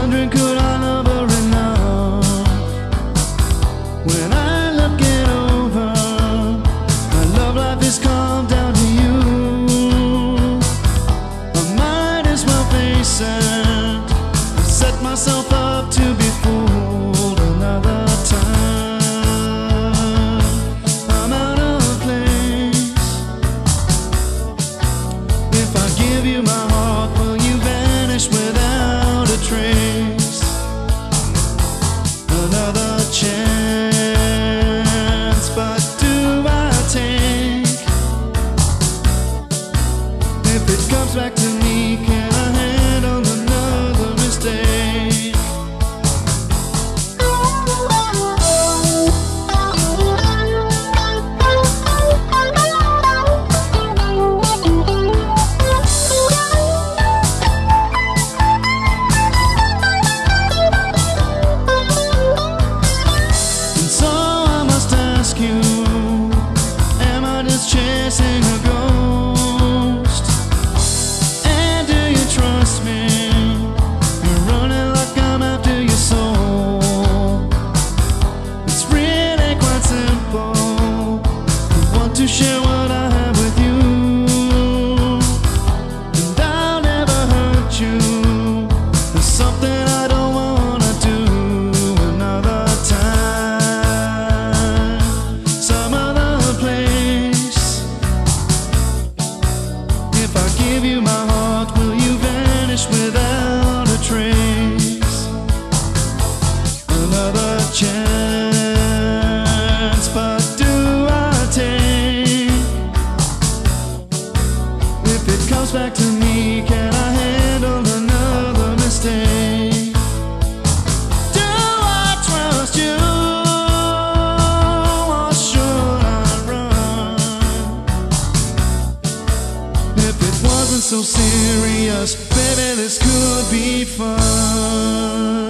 wondering, could I love her enough? When I look it over, my love life has come down to you. I might as well face it, I've set myself up to be fooled another time. I'm out of place. If I give you my heart, will you vanish without a trace? Another chance, but do I take? If it comes back to me, can I handle another mistake? Am I just chasing a ghost? And do you trust me? You're running like I'm after your soul. It's really quite simple. I want to share what I have with you, and I'll never hurt you. There's something I don't wanna do another time, some other place. If I give you my heart, will you vanish without a trace? Another chance, but do I take? If it comes back to me, can I handle another mistake? Do I trust you, or should I run? If it wasn't so serious, baby, this could be fun.